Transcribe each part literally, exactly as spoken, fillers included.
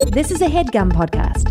This is a HeadGum podcast.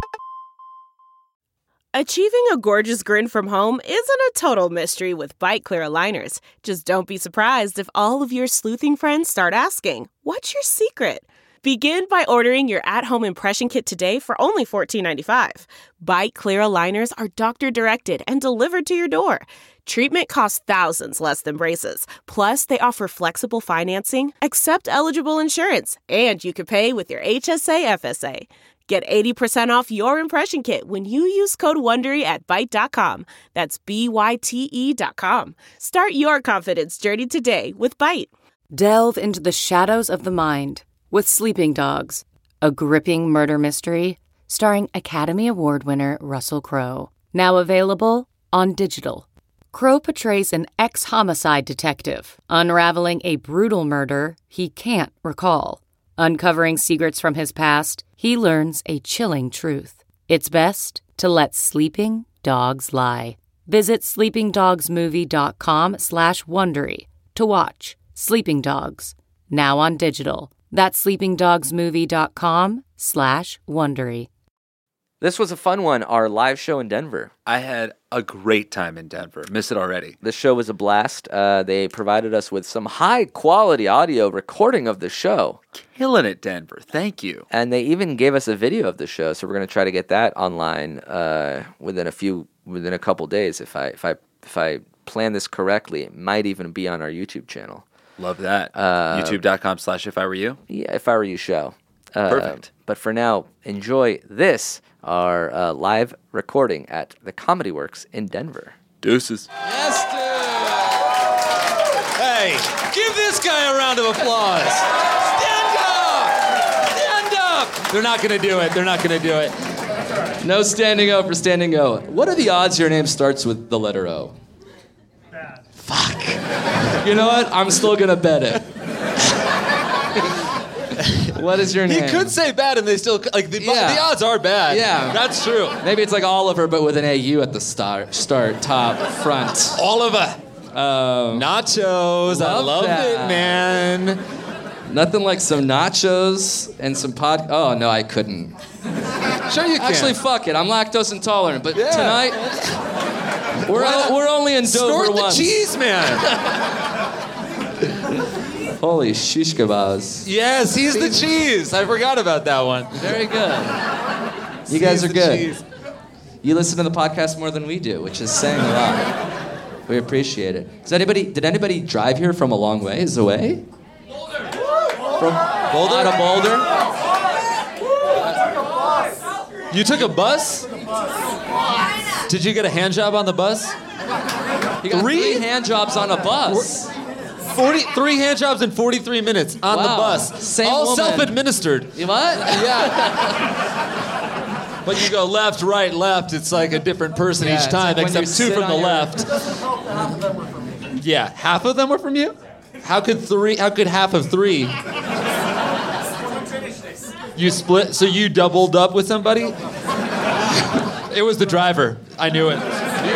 Achieving a gorgeous grin from home isn't a total mystery with Byte Clear aligners. Just don't be surprised if all of your sleuthing friends start asking, "What's your secret?" Begin by ordering your at-home impression kit today for only fourteen ninety-five. Byte Clear aligners are doctor-directed and delivered to your door. Treatment costs thousands less than braces. Plus, they offer flexible financing, accept eligible insurance, and you can pay with your H S A F S A. Get eighty percent off your impression kit when you use code WONDERY at byte dot com. That's B Y T E dot com. Start your confidence journey today with Byte. Delve into the shadows of the mind with Sleeping Dogs, a gripping murder mystery starring Academy Award winner Russell Crowe. Now available on digital. Crowe portrays an ex-homicide detective unraveling a brutal murder he can't recall. Uncovering secrets from his past, he learns a chilling truth. It's best to let sleeping dogs lie. Visit sleepingdogsmovie.com slash Wondery to watch Sleeping Dogs, now on digital. That's sleepingdogsmovie.com slash Wondery. This was a fun one, our live show in Denver. I had a great time in Denver. Miss it already. The show was a blast. Uh, they provided us with some high-quality audio recording of the show. Killing it, Denver. Thank you. And they even gave us a video of the show, so we're going to try to get that online uh, within a few, within a couple days. If I, if I, if I plan this correctly, it might even be on our YouTube channel. Love that. Uh, YouTube.com slash if I were you. Yeah, if I were you show. Uh, Perfect. But for now, enjoy this, our uh, live recording at the Comedy Works in Denver. Deuces. Yes, dude. Hey, give this guy a round of applause. Stand up. Stand up. They're not going to do it. They're not going to do it. No standing O for standing O. What are the odds your name starts with the letter O? Bad. Fuck. You know what? I'm still going to bet it. What is your name? He could say bad and they still, like, the, Yeah. the odds are bad. Yeah. That's true. Maybe it's like Oliver, but with an A U at the start, start, top, front. Oliver. Um, Nachos. I love love that. it, man. Nothing like some nachos and some pod. Oh, no, I couldn't. Sure you can. Actually, fuck it. I'm lactose intolerant, but Yeah. tonight, we're, o- we're only in Dover Snort the once. cheese, man. Holy shish kebabs. Yes, he's the cheese. I forgot about that one. Very good. You guys He's are the good. cheese. You listen to the podcast more than we do, which is saying a lot. We appreciate it. Does anybody? Did anybody drive here from a long ways away? Boulder. From Boulder? Out of Boulder? You took a bus? Did you get a hand job on the bus? You got Three? three hand jobs on a bus. forty-three hand jobs in forty-three minutes on the Wow. bus. Same All woman. self-administered. You what? Yeah. But you go left, right, left. It's like a different person Yeah, each it's time, like when you except two sit from the on your- left. Yeah, half of them were from you? How could three? How could half of three? You split, so you doubled up with somebody? It was the driver. I knew it.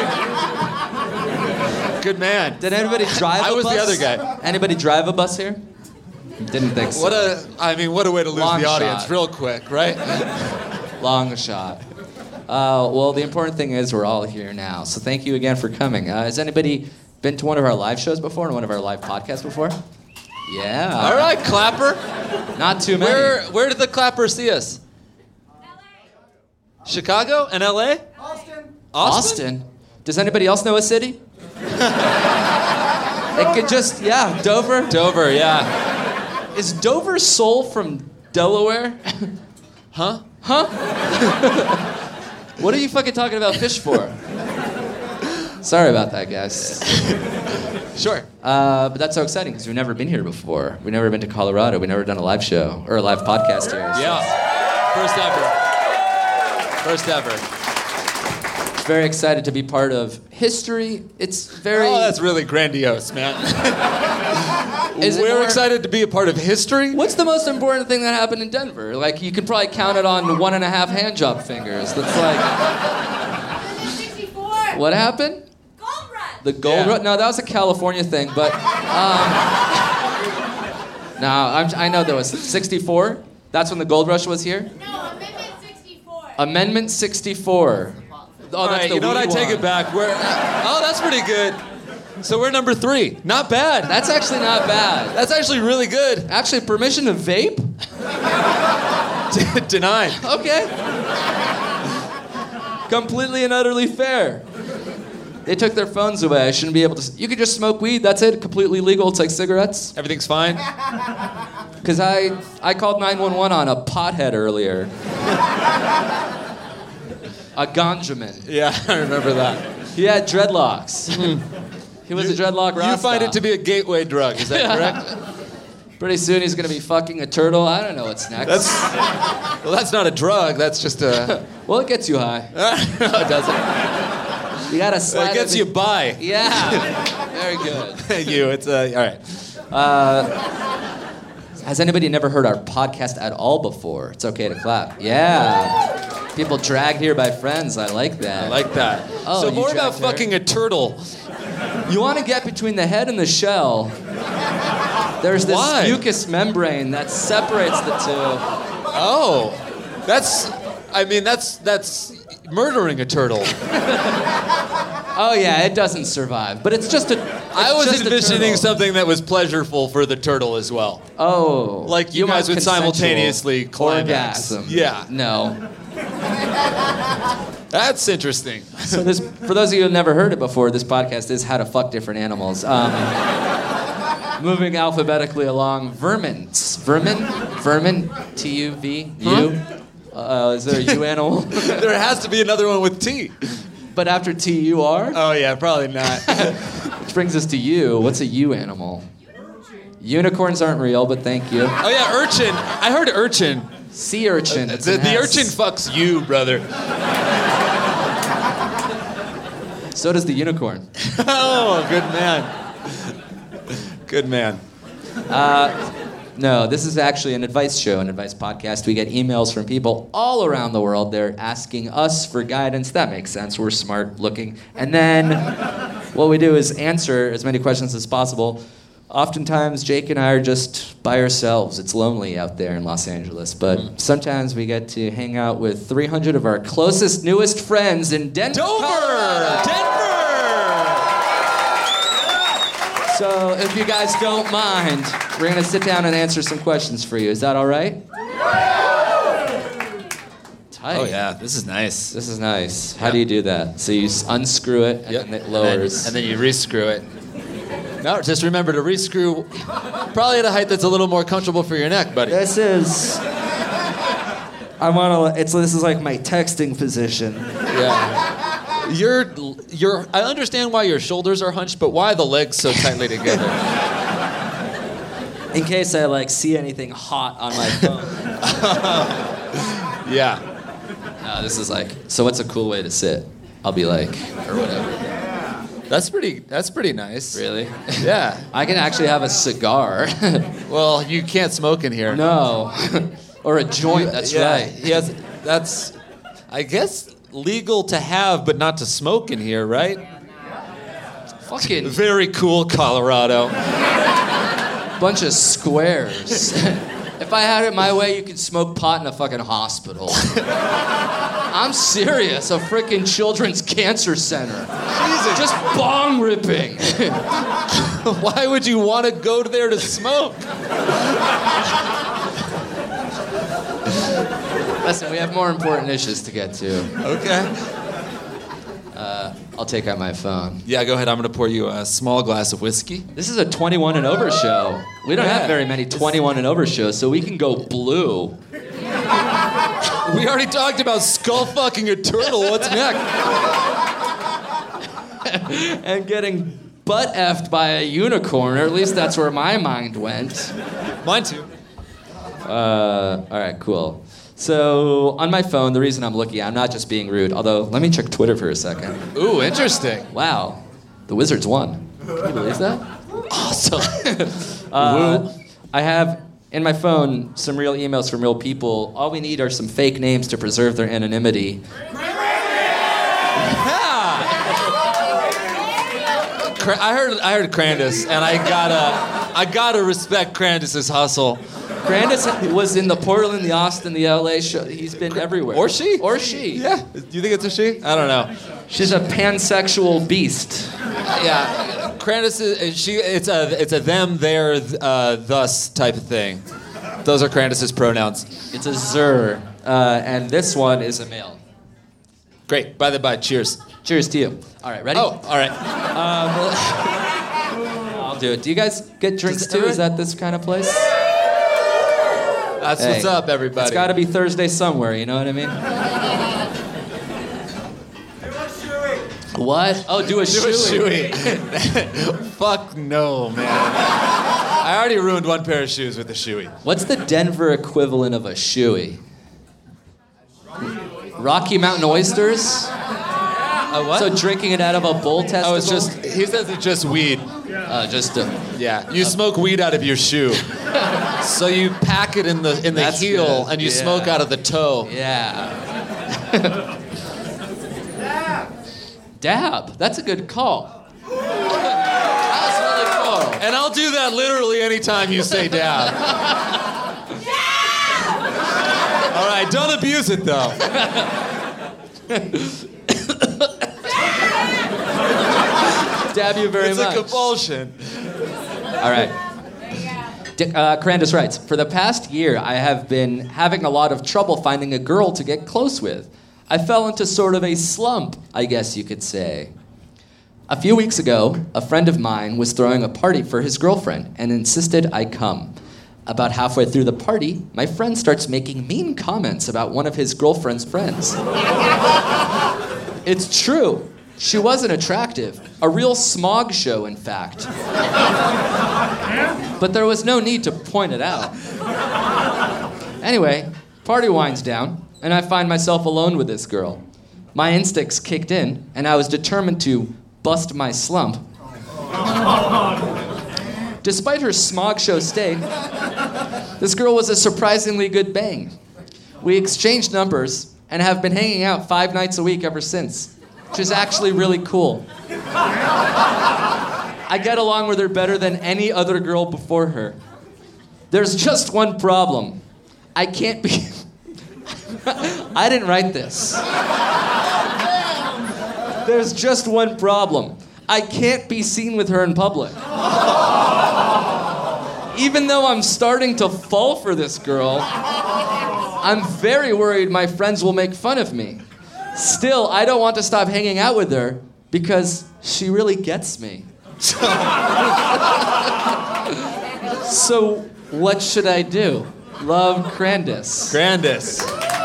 Good man. Did anybody drive a I was bus? the other guy. Anybody drive a bus here? Didn't think so. What a, I mean, what a way to lose Long the audience shot. real quick, right? Long shot. Uh, well, the important thing is we're all here now. So thank you again for coming. Uh, has anybody been to one of our live shows before and one of our live podcasts before? Yeah. All right, Clapper. Not too many. Where where did the Clapper see us? L A. Chicago and L A? Austin. Austin? Does anybody else know a city? It could just, yeah, Dover. Dover, yeah. Is Dover Soul from Delaware? Huh? Huh? What are you fucking talking about fish for? Sorry about that, guys. Sure. Uh, but that's so exciting because we've never been here before. We've never been to Colorado. We've never done a live show or a live podcast here. So Yeah. First ever. First ever. very excited to be part of history. It's very... Oh, that's really grandiose, man. Is it We're more- excited to be a part of history? What's the most important thing that happened in Denver? Like, you can probably count it on one and a half hand job fingers. That's like... sixty-four. What happened? Gold rush. The gold Yeah. rush? No, that was a California thing, but... Um, no, I'm, I know there was sixty-four. That's when the gold rush was here? No, Amendment sixty-four. Amendment sixty-four. Oh, All that's right, the you know what? I weed take one. it back. We're, oh, that's pretty good. So we're number three. Not bad. That's actually not bad. That's actually really good. Actually, permission to vape? Denied. Okay. Completely and utterly fair. They took their phones away. I shouldn't be able to. You could just smoke weed. That's it. Completely legal. It's like cigarettes. Everything's fine. Because I, I called nine one one on a pothead earlier. A ganjaman. Yeah, I remember that. He had dreadlocks. He was a dreadlock Rasta. You find it to be a gateway drug, is that correct? Pretty soon he's going to be fucking a turtle. I don't know what's next. That's well, that's not a drug. That's just a. Well, it gets you high. No, it doesn't. You got to slide It gets it you in- by. Yeah. Very good. Thank you. It's uh, all right. Has anybody never heard our podcast at all before? It's okay to clap. Yeah. People dragged here by friends. I like that. I like that. Oh, so you more about dragged her? fucking a turtle. You want to get between the head and the shell. There's this Why? mucous membrane that separates the two. Oh, that's. I mean, that's that's murdering a turtle. Oh yeah, it doesn't survive, but it's just a. I it's was just a envisioning turtle. something that was pleasureful for the turtle as well. Oh, Like you guys want would consensual simultaneously climax. orgasm. Yeah. No. That's interesting. So this, for those of you who've never heard it before, this podcast is how to fuck different animals. Um, moving alphabetically along, vermins. Vermin? Vermin? T U V? U? Uh, is there a U animal? There has to be another one with T. But after T U R? Oh yeah, probably not. Which brings us to U. What's a U animal? Unicorns aren't real, but thank you. Oh yeah, urchin. I heard urchin. Sea urchin. It's The, an the S. urchin fucks you, brother. So does the unicorn. Oh, good man. Good man. No, this is actually an advice show, an advice podcast. We get emails from people all around the world. They're asking us for guidance. That makes sense. We're smart looking. And then what we do is answer as many questions as possible. Oftentimes, Jake and I are just by ourselves. It's lonely out there in Los Angeles. But sometimes we get to hang out with three hundred of our closest, newest friends in Denver. Dover! Colorado. Denver! So if you guys don't mind, we're going to sit down and answer some questions for you. Is that all right? Tight. Oh yeah, this is nice. This is nice. How Yeah. do you do that? So you s- unscrew it and Yep. then it lowers. And then, and then you rescrew it. No, just remember to rescrew probably at a height that's a little more comfortable for your neck, buddy. This is. I want to. It's this is like my texting position. Yeah. You're, you're, I understand why your shoulders are hunched, but why the legs so tightly together? In case I like see anything hot on my phone. Yeah. No, this is like. So what's a cool way to sit? I'll be like, or whatever. That's pretty, that's pretty nice. Really? Yeah. I can actually have a cigar. Well, you can't smoke in here. No. Or a joint. That's Yeah, right. Yes, that's, I guess, legal to have, but not to smoke in here, right? Fucking Very cool, Colorado. bunch of squares. If I had it my way, you could smoke pot in a fucking hospital. I'm serious. A freaking children's cancer center. Jesus. Just bong ripping. Why would you want to go there to smoke? Listen, we have more important issues to get to. Okay. I'll take out my phone. Yeah, go ahead. I'm going to pour you a small glass of whiskey. This is a twenty-one and over show. We don't Yeah. have very many twenty-one and over shows, so we can go blue. We already talked about skull fucking a turtle. What's next? And getting butt effed by a unicorn, or at least that's where my mind went. Mine too. Uh, all right, cool. So on my phone, the reason I'm looking, I'm not just being rude. Although, let me check Twitter for a second. Ooh, interesting. Wow, the Wizards won. Can you believe that? Awesome. Uh, I have in my phone some real emails from real people. All we need are some fake names to preserve their anonymity. Cra- I heard I heard Crandus, and I gotta I gotta respect Crandus's hustle. Grandis was in the Portland, the Austin, the L A show. He's been everywhere. Or she? Or she. Yeah. Do you think it's a she? I don't know. She's a pansexual beast. Yeah. Crandis is she. It's a it's a them, their, uh, thus type of thing. Those are Crandis's pronouns. It's a zer, uh, and this one is a male. Great. By the by, cheers. Cheers to you. All right, ready? Oh, all right. I'll do it. Do you guys get drinks Does too? everyone- Is that this kind of place? That's Hey, what's up, everybody. It's got to be Thursday somewhere. You know what I mean? What? Oh, do a Do a shoey. shoey. Fuck no, man. I already ruined one pair of shoes with a shoey. What's the Denver equivalent of a shoey? Rocky Mountain oysters? A what? So drinking it out of a bull testicle? Oh, it's just, he says it's just weed. Uh, just a, Yeah, you smoke weed out of your shoe. So you pack it in the in the That's heel good. and you Yeah. smoke out of the toe. yeah. Dab. That's a good call. That's really cool. And I'll do that literally anytime you say dab. All right, don't abuse it though. Dab you very It's much. a compulsion. All right. Dick, uh, Crandis writes, for the past year, I have been having a lot of trouble finding a girl to get close with. I fell into sort of a slump, I guess you could say. A few weeks ago, a friend of mine was throwing a party for his girlfriend and insisted I come. About halfway through the party, my friend starts making mean comments about one of his girlfriend's friends. It's true. She wasn't attractive. A real smog show, in fact. But there was no need to point it out. Anyway, party winds down, and I find myself alone with this girl. My instincts kicked in, and I was determined to bust my slump. Despite her smog show state, this girl was a surprisingly good bang. We exchanged numbers and have been hanging out five nights a week ever since, which is actually really cool. I get along with her better than any other girl before her. There's just one problem. I can't be... I didn't write this. There's just one problem. I can't be seen with her in public. Even though I'm starting to fall for this girl, I'm very worried my friends will make fun of me. Still, I don't want to stop hanging out with her because she really gets me. So, what should I do? Love, Crandis. Grandis.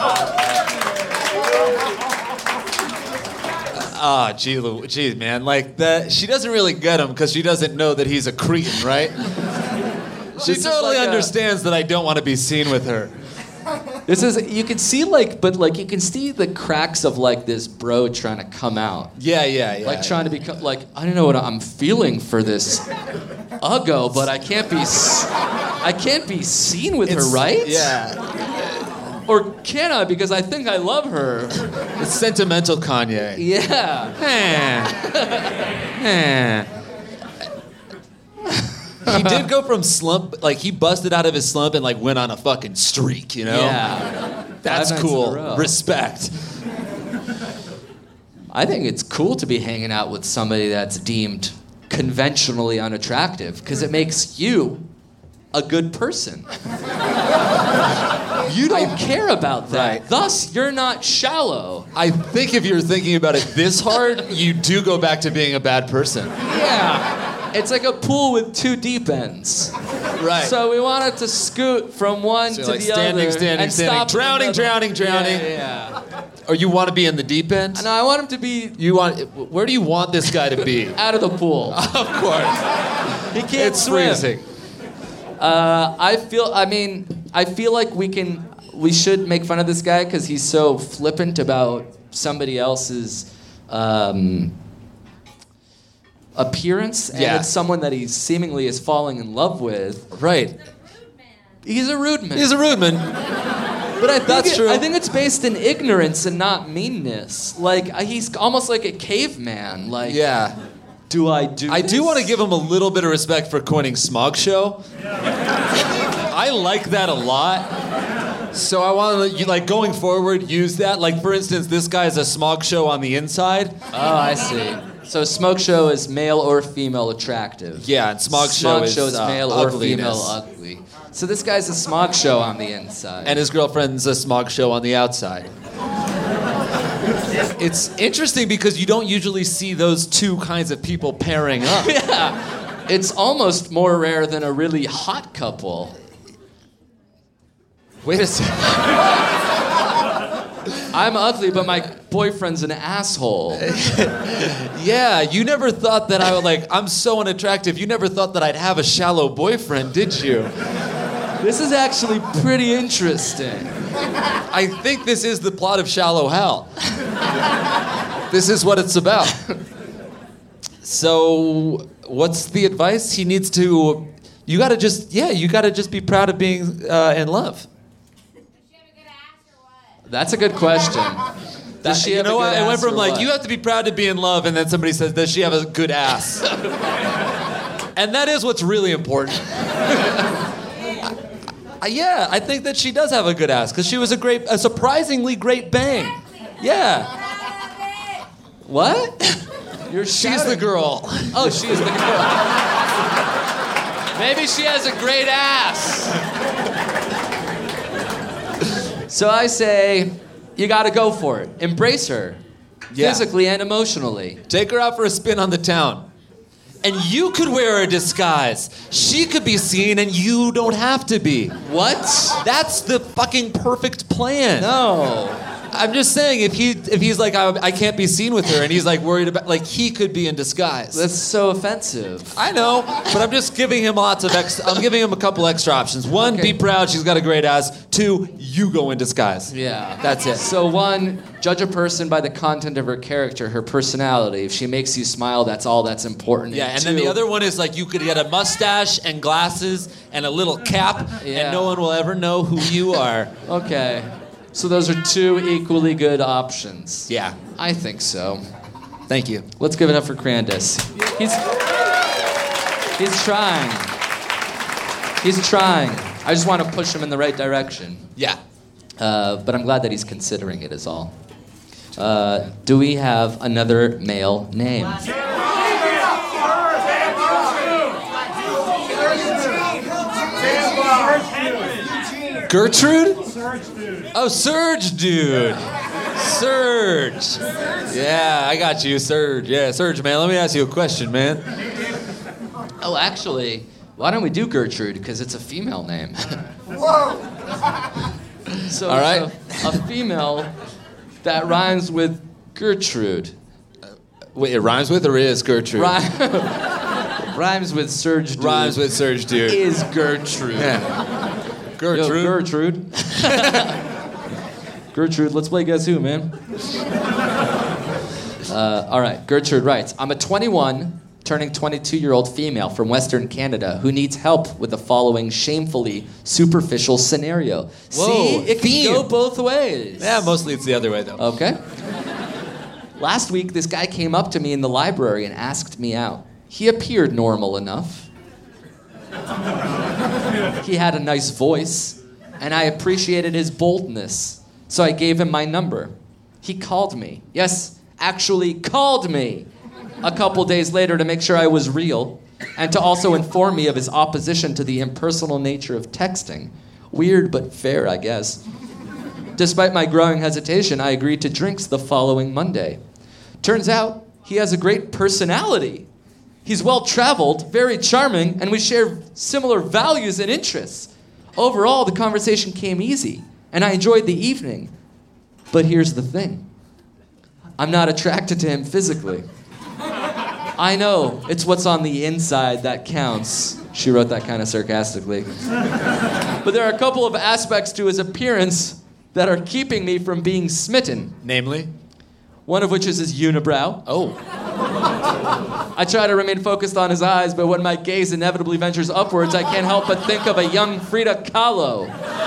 Ah, gee, Lou- gee, man, like that. She doesn't really get him because she doesn't know that he's a cretin, right? She This is totally like a- understands that I don't want to be seen with her. This is, you can see like, but like you can see the cracks of like this bro trying to come out. Yeah, yeah, yeah. Like trying to become, like, I don't know what I'm feeling for this Uggo, but I can't be, s- I can't be seen with It's- her, right? Yeah, Or can I? Because I think I love her. it's sentimental Kanye. Yeah. Eh. Eh. He did go from slump, like he busted out of his slump and like went on a fucking streak, you know? Yeah. That's Five nights in a cool. row. Respect. I think it's cool to be hanging out with somebody that's deemed conventionally unattractive because it makes you a good person. You don't care about that. Right. Thus, you're not shallow. I think if you're thinking about it this hard, you do go back to being a bad person. Yeah. It's like a pool with two deep ends. Right. So we wanted to scoot from one So to like the standing, other. standing, and standing, stop in the drowning, middle. drowning, drowning. Yeah, yeah. Or you want to be in the deep end? No, I want him to be You want? Where do you want this guy to be? out of the pool. Of course. He can't It's swim. freezing. Uh, I feel. I mean, I feel like we can. We should make fun of this guy because he's so flippant about somebody else's um, appearance, and Yeah. it's someone that he seemingly is falling in love with. Right. He's a rude man. He's a rude man. But I think That's it- true. I think it's based in ignorance and not meanness. Like uh, he's almost like a caveman. Like, Yeah. do I do? I this? do want to give him a little bit of respect for coining smog show. I like that a lot. So I want to, like, going forward, use that. Like, for instance, this guy's a smog show on the inside. Oh, I see. So smoke show is male or female attractive. Yeah, and smog, Smog show is, show is uh, male or ugliness. female ugly. So this guy's a smog show on the inside. And his girlfriend's a smog show on the outside. It's interesting because you don't usually see those two kinds of people pairing up. Yeah. It's almost more rare than a really hot couple. Wait a second. I'm ugly, but my boyfriend's an asshole. Yeah, you never thought that I would, like, I'm so unattractive. You never thought that I'd have a shallow boyfriend, did you? This is actually pretty interesting. I think this is the plot of Shallow Hal. This is what it's about. So, what's the advice? He needs to, you gotta just, yeah, you gotta just be proud of being uh, in love. That's a good question. Does she you have know a good what? It went ass from or like, what? you have to be proud to be in love, and then somebody says, does she have a good ass? And that is what's really important. I, yeah, I think that she does have a good ass, because she was a great, a surprisingly great bang. Yeah. What? You're She's the girl. Oh, she's the girl. Maybe she has a great ass. So I say, you gotta go for it. Embrace her. Yeah. Physically and emotionally. Take her out for a spin on the town. And you could wear a disguise. She could be seen and you don't have to be. What? That's the fucking perfect plan. No. I'm just saying, if he if he's like, I, I can't be seen with her, and he's like worried about, like, he could be in disguise. That's so offensive. I know, but I'm just giving him lots of extra, I'm giving him a couple extra options. One, Okay. be proud, she's got a great ass. Two, you go in disguise. Yeah. That's it. So one, judge a person by the content of her character, her personality. If she makes you smile, that's all that's important. Yeah, and two, then the other one is like, you could get a mustache and glasses and a little cap, Yeah. and no one will ever know who you are. Okay. So those are two equally good options. Yeah. I think so. Thank you. Let's give it up for Crandis. He's he's trying. He's trying. I just want to push him in the right direction. Yeah. Uh, but I'm glad that he's considering it is all. Uh, do we have another male name? Gertrude? Oh, Surge Dude. Surge. Yeah, I got you, Surge. Yeah, Surge, man. Let me ask you a question, man. Oh, actually, why don't we do Gertrude? Because it's a female name. So, All right. so a female that rhymes with Gertrude. Wait, it rhymes with or is Gertrude? Rhy- rhymes with Surge Dude. Rhymes with Surge Dude. Is Gertrude. Yeah. Yo, Gertrude. Gertrude. Gertrude, let's play Guess Who, man. Uh, all right, Gertrude writes, I'm a twenty-one, turning twenty-two-year-old female from Western Canada who needs help with the following shamefully superficial scenario. Whoa, See, it theme. can go both ways. Yeah, mostly it's the other way, though. Okay. Last week, this guy came up to me in the library and asked me out. He appeared normal enough. He had a nice voice, and I appreciated his boldness, so I gave him my number. He called me. Yes, actually called me a couple days later to make sure I was real, and to also inform me of his opposition to the impersonal nature of texting. Weird but fair, I guess. Despite my growing hesitation, I agreed to drinks the following Monday. Turns out, he has a great personality. He's well-traveled, very charming, and we share similar values and interests. Overall, the conversation came easy, and I enjoyed the evening. But here's the thing. I'm not attracted to him physically. I know, it's what's on the inside that counts. She wrote that kind of sarcastically. But there are a couple of aspects to his appearance that are keeping me from being smitten. Namely? One of which is his unibrow. Oh. I try to remain focused on his eyes, but when my gaze inevitably ventures upwards, I can't help but think of a young Frida Kahlo.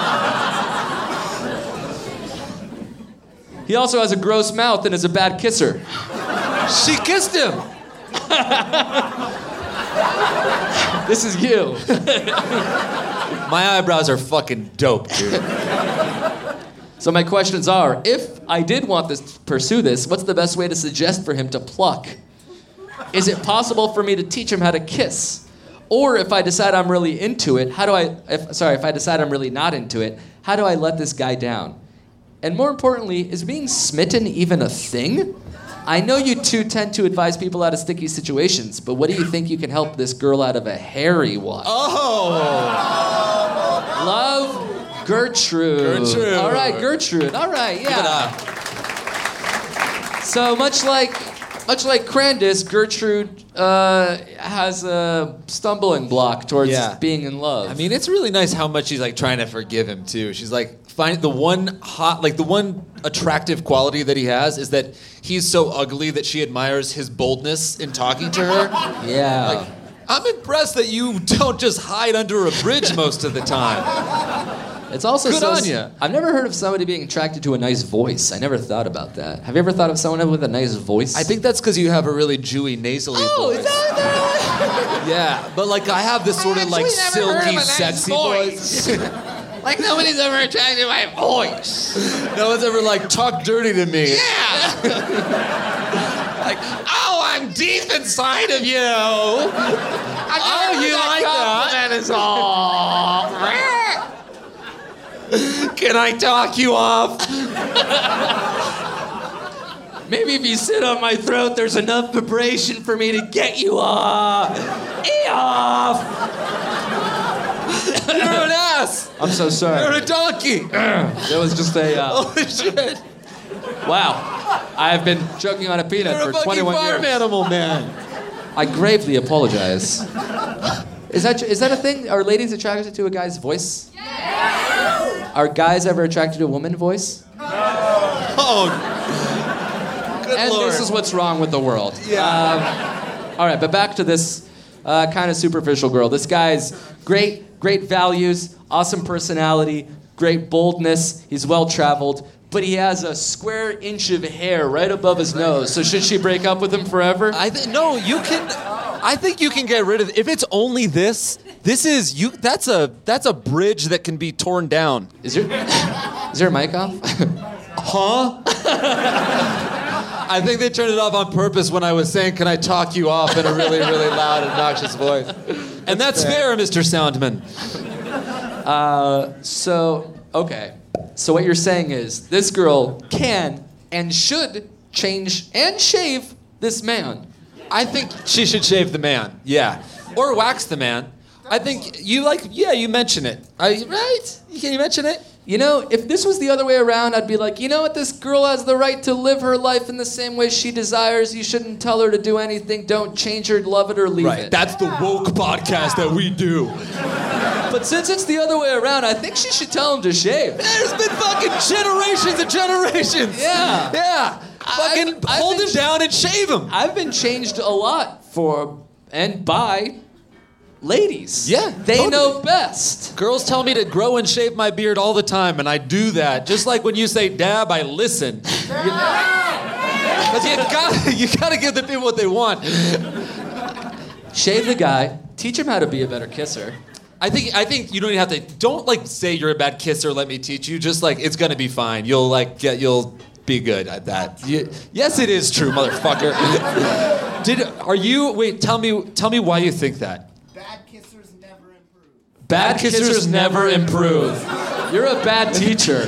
He also has a gross mouth and is a bad kisser. She kissed him. This is you. My eyebrows are fucking dope, dude. So my questions are, if I did want this to pursue this, what's the best way to suggest for him to pluck? Is it possible for me to teach him how to kiss? Or if I decide I'm really into it, how do I, if, sorry, if I decide I'm really not into it, how do I let this guy down? And more importantly, is being smitten even a thing? I know you two tend to advise people out of sticky situations, but what do you think you can help this girl out of a hairy one? Oh! Love, Gertrude. Gertrude. All right, Gertrude. All right, yeah. So much like, much like Crandis, Gertrude uh, has a stumbling block towards Yeah. being in love. I mean, it's really nice how much she's like trying to forgive him too. She's like, find the one hot, like the one attractive quality that he has is that he's so ugly that she admires his boldness in talking to her. yeah. Like, I'm impressed that you don't just hide under a bridge most of the time. It's also Good so, on ya. I've never heard of somebody being attracted to a nice voice. I never thought about that. Have you ever thought of someone with a nice voice? I think that's because you have a really Jewy nasally Oh, voice. is that Yeah, but like I have this sort of like silky, sexy voice. like nobody's ever attracted to my voice. No one's ever like talked dirty to me. Yeah. Like, oh, I'm deep inside of you. Oh, you like that? Is all. Can I talk you off? Maybe if you sit on my throat, there's enough vibration for me to get you off. E off. You're an ass. I'm so sorry. You're a donkey. That was just a. Uh, Holy shit. wow. I've been choking on a peanut You're for a fucking twenty-one farm years. animal, man. I gravely apologize. Is that is that a thing? Are ladies attracted to a guy's voice? Yes. Are guys ever attracted to a woman's voice? Oh. Good and Lord. this is what's wrong with the world. Yeah. Um, all right, but back to this uh, kind of superficial girl. This guy's great, great values, awesome personality, great boldness. He's well traveled, but he has a square inch of hair right above his nose. So should she break up with him forever? I th- no, you can. I think you can get rid of it. If it's only this, this is you. That's a that's a bridge that can be torn down. Is there is there a mic off? Huh? I think they turned it off on purpose when I was saying, "Can I talk you off?" in a really, really loud, obnoxious voice. And that's fair, Mister Soundman. Uh, so okay. So what you're saying is this girl can and should change and shave this man. I think she should shave the man. Yeah. Or wax the man. I think you like, yeah, you mention it. I, right? Can you mention it? You know, if this was the other way around, I'd be like, you know what? This girl has the right to live her life in the same way she desires. You shouldn't tell her to do anything. Don't change her, love it, or leave Right. it. That's the woke podcast that we do. But since it's the other way around, I think she should tell him to shave. There's been fucking generations and generations. Yeah. Yeah. Fucking I've hold been him down and shave him. I've been changed a lot for and by ladies. Yeah, They totally. know best. Girls tell me to grow and shave my beard all the time, and I do that. Just like when you say dab, I listen. Because you gotta, you gotta give the people what they want. Shave the guy. Teach him how to be a better kisser. I think I think you don't even have to. Don't like say you're a bad kisser. Let me teach you. Just like it's gonna be fine. You'll like get. You'll be good at that. You, yes, it is true, motherfucker. Did are you? Wait. Tell me. Tell me why you think that. Bad kissers never improve. Bad, kissers, kissers never never improve. You're a bad teacher.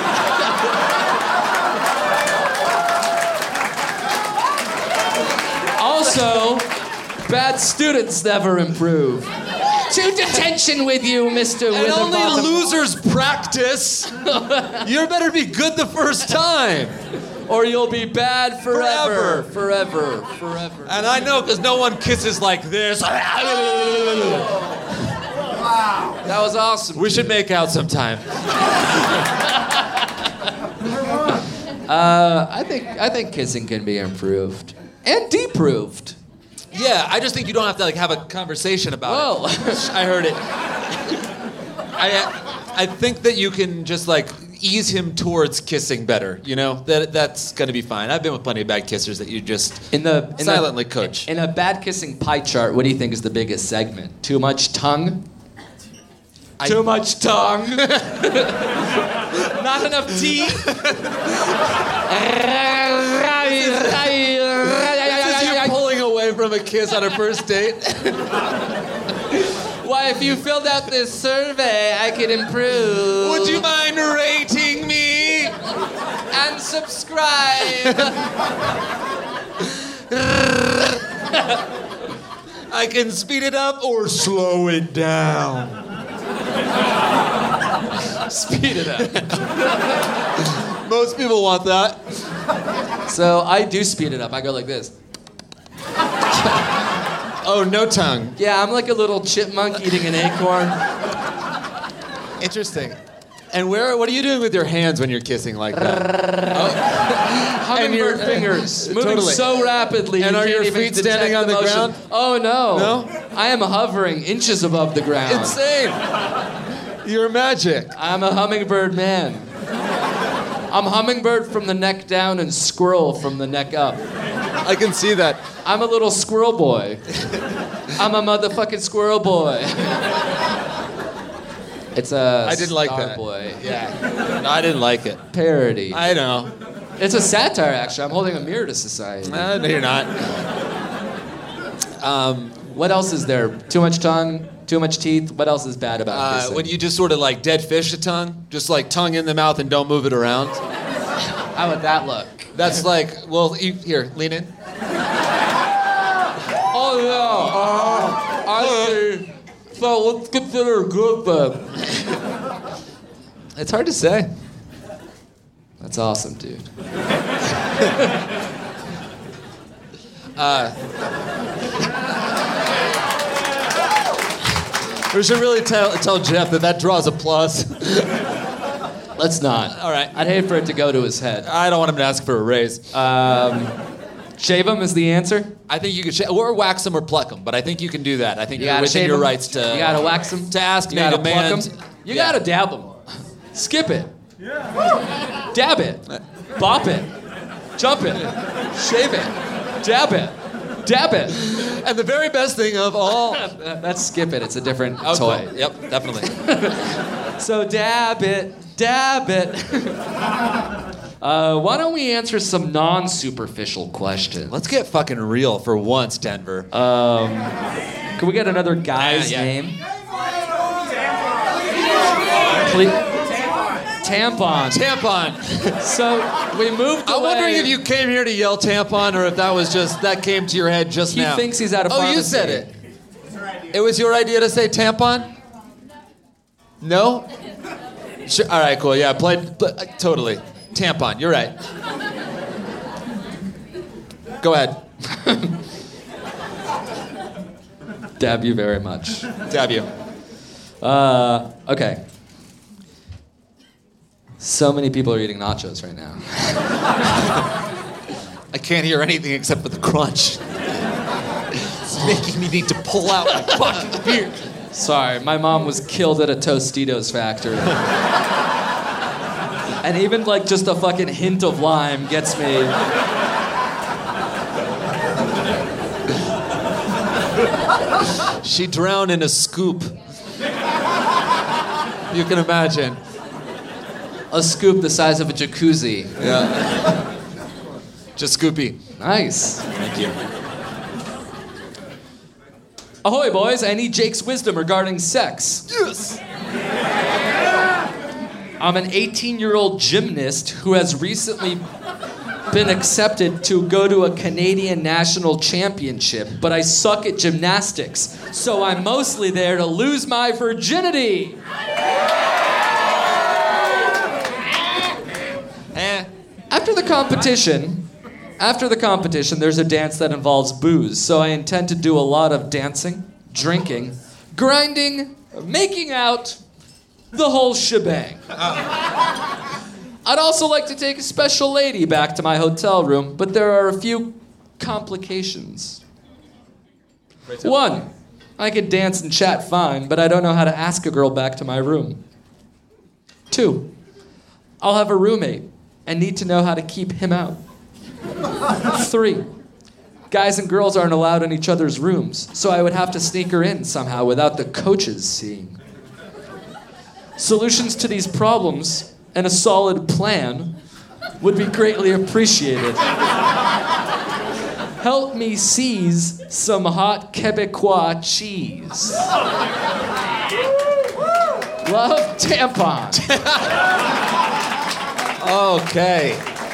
Also, bad students never improve. To detention with you, Mister And only Witherbottom. losers practice. You better be good the first time. Or you'll be bad forever. Forever. Forever. Forever. And I know because no one kisses like this. That was awesome. We should make out sometime. Uh, I think I think kissing can be improved and deproved. Yeah, I just think you don't have to like have a conversation about Whoa. it. I heard it. I I think that you can just like ease him towards kissing better. You know that that's gonna be fine. I've been with plenty of bad kissers that you just In the in silently the, coach. In a bad kissing pie chart, what do you think is the biggest segment? Too much tongue? Too much tongue. Not enough teeth. This is you pulling away from a kiss on a first date. Why, if you filled out this survey, I could improve. Would you mind rating me? And subscribe. I can speed it up or slow it down. Speed it up. Most people want that. So I do speed it up. I go like this. Oh, no tongue. Yeah, I'm like a little chipmunk eating an acorn. Interesting. And where? What are you doing with your hands when you're kissing like that? Oh. Hummingbird fingers, moving Totally. so rapidly. And you are can't your even feet standing detect on the motion. ground? Oh no. No? I am hovering inches above the ground. Insane. You're magic. I'm a hummingbird man. I'm hummingbird from the neck down and squirrel from the neck up. I can see that. I'm a little squirrel boy. I'm a motherfucking squirrel boy. It's a I didn't like Star that. Boy. Yeah. No, I didn't like it. Parody. I know. It's a satire, actually. I'm holding a mirror to society. Uh, no, you're not. Um, what else is there? Too much tongue, too much teeth. What else is bad about Uh, kissing? when you just sort of like dead fish a tongue, just like tongue in the mouth and don't move it around. How would that look? That's like, well, you, here, lean in. Oh yeah. Uh, I see. So let's consider it good then. It's hard to say. That's awesome, dude. uh, we should really tell, tell Jeff that that draws applause. Let's not. All right. I'd hate for it to go to his head. I don't want him to ask for a raise. Um, shave him is the answer. I think you could sh- or wax them or pluck them, but I think you can do that. I think You you're gotta within shave your him. rights to. You gotta wax him. To ask You me, gotta the pluck man. him. You Yeah. gotta dab him. Skip it. Dab it. Bop it. Jump it. Shave it. Dab it. Dab it. And the very best thing of all. That's skip it. It's a different Oh, toy. cool. Yep, definitely. So dab it. Dab it. Uh, why don't we answer some non-superficial questions? Let's get fucking real for once, Denver. Um, can we get another guy's Yeah, yeah. name? Please. Tampon. Tampon. So we moved away. I'm wondering if you came here to yell tampon or if that was just, that came to your head just He now. thinks he's at a Oh, you pharmacy. said it. It was your idea to say tampon? No? Sure. All right, cool. Yeah, played, pl- uh, totally. Tampon, you're right. Go ahead. Dab you very much. Dab you. Uh, okay. So many people are eating nachos right now. I can't hear anything except for the crunch. It's making me need to pull out my fucking beer. Sorry, my mom was killed at a Tostitos factory. And even like just a fucking hint of lime gets me. She drowned in a scoop. You can imagine. A scoop the size of a jacuzzi. Yeah. Just scoopy. Nice. Thank you. Ahoy, boys, I need Jake's wisdom regarding sex. Yes. I'm an eighteen-year-old gymnast who has recently been accepted to go to a Canadian national championship, but I suck at gymnastics, so I'm mostly there to lose my virginity. Eh. After the competition, after the competition, there's a dance that involves booze, so I intend to do a lot of dancing, drinking, grinding, making out, the whole shebang. I'd also like to take a special lady back to my hotel room, but there are a few complications. One, I could dance and chat fine, but I don't know how to ask a girl back to my room. Two, I'll have a roommate and need to know how to keep him out. Three, guys and girls aren't allowed in each other's rooms, so I would have to sneak her in somehow without the coaches seeing. Solutions to these problems and a solid plan would be greatly appreciated. Help me seize some hot Quebecois cheese. Love, Tampon. Okay.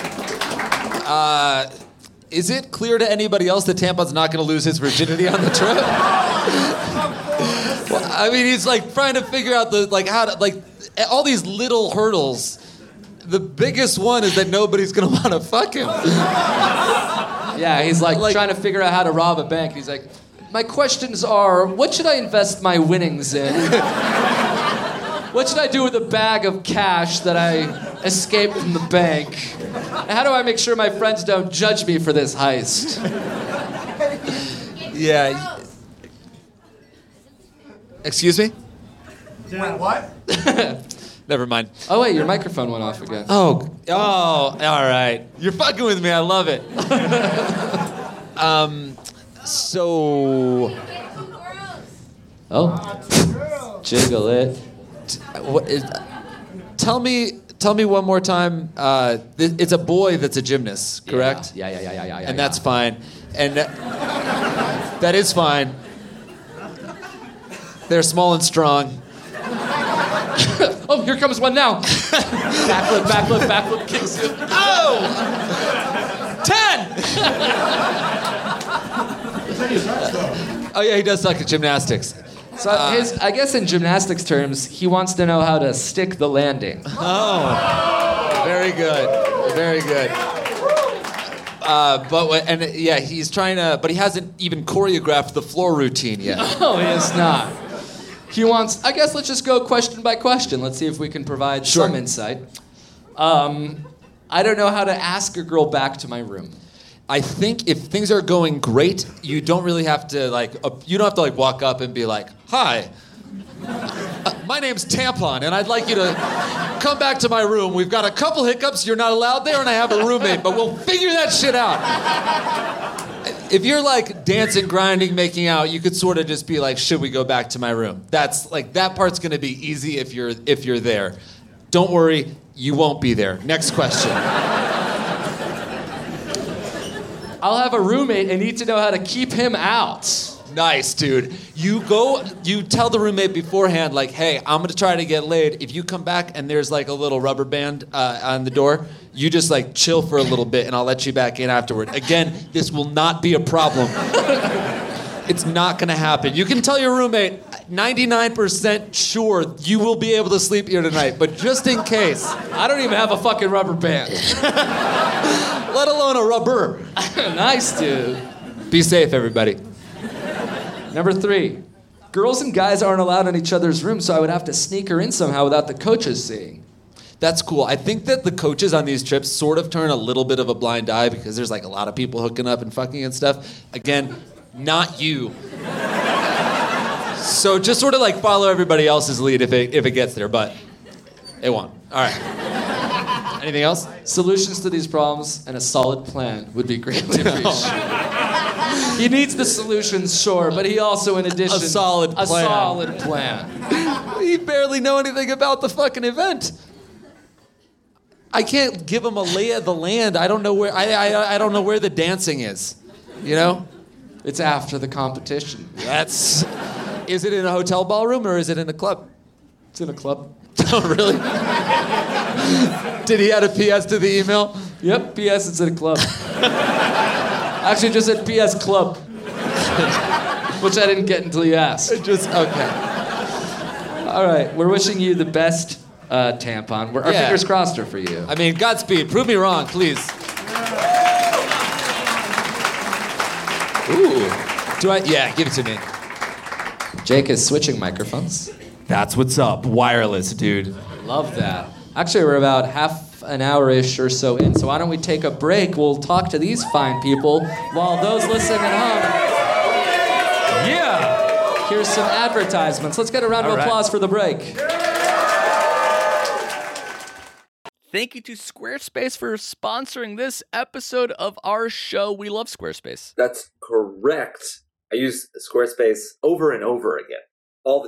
Uh, is it clear to anybody else that Tampon's not going to lose his virginity on the trip? Well, I mean, he's like trying to figure out the like how to like all these little hurdles. The biggest one is that nobody's going to want to fuck him. Yeah, he's like, Like- trying to figure out how to rob a bank. He's like, my questions are, what should I invest my winnings in? What should I do with a bag of cash that I escaped from the bank? And how do I make sure my friends don't judge me for this heist? Yeah. Excuse me? Wait, what? Never mind. Oh wait, your microphone went off again. Oh, oh, all right. You're fucking with me. I love it. um, so, Oh, jiggle it. what is, tell me, tell me one more time. Uh, th- it's a boy that's a gymnast, correct? Yeah, yeah, yeah, yeah, yeah. yeah And yeah. that's fine. And that, that is fine. They're small and strong. Oh, here comes one now. Backflip, backflip, backflip, kicks you. Oh! Ten! Oh yeah, he does suck at gymnastics. So his, I guess in gymnastics terms, he wants to know how to stick the landing. Oh, very good, very good. Uh, but what- and yeah, he's trying to, but he hasn't even choreographed the floor routine yet. No, he is not. He wants, I guess let's just go question by question. Let's see if we can provide Sure. some insight. Um, I don't know how to ask a girl back to my room. I think if things are going great, you don't really have to like, uh, you don't have to like walk up and be like, "Hi, uh, my name's Tampon, and I'd like you to come back to my room. We've got a couple hiccups. You're not allowed there, and I have a roommate, but we'll figure that shit out." If you're like dancing, grinding, making out, you could sort of just be like, "Should we go back to my room?" That's like that part's gonna be easy if you're if you're there. Don't worry, you won't be there. Next question. I'll have a roommate and need to know how to keep him out. Nice, dude. You go, you tell the roommate beforehand, like, "Hey, I'm gonna try to get laid. If you come back and there's like a little rubber band uh, on the door, you just like chill for a little bit and I'll let you back in afterward." Again, this will not be a problem. It's not gonna happen. You can tell your roommate, ninety-nine percent sure you will be able to sleep here tonight, but just in case, I don't even have a fucking rubber band. let alone a rubber. Nice, dude. Be safe, everybody. Number three, girls and guys aren't allowed in each other's rooms, so I would have to sneak her in somehow without the coaches seeing. That's cool. I think that the coaches on these trips sort of turn a little bit of a blind eye because there's like a lot of people hooking up and fucking and stuff. Again, not you. So just sort of like follow everybody else's lead if it if it gets there, but it won't. All right. Anything else? Solutions to these problems and a solid plan would be greatly appreciated. He needs the solutions, sure, but he also, in addition, A solid a plan. solid plan. We barely know anything about the fucking event. I can't give him a lay of the land. I don't know where I I, I don't know where the dancing is. You know? It's after the competition. That's. Is it in a hotel ballroom or is it in a club? It's in a club. Oh, really? Did he add a P S to the email? Yep, P S it's in a club. Actually, just said P S club. Which I didn't get until you asked. Just okay. All right, we're wishing you the best uh, tampon. We're, our Yeah. fingers crossed are for you. I mean, Godspeed. Prove me wrong, please. Ooh. Do I? Yeah, give it to me. Jake is switching microphones. That's what's up. Wireless, dude. Love that. Actually, we're about half an hour-ish or so in, so why don't we take a break? We'll talk to these fine people while those listening at home. Yeah. Here's some advertisements. Let's get a round of All right. applause for the break. Thank you to Squarespace for sponsoring this episode of our show. We love Squarespace. That's correct. I use Squarespace over and over again, all the time.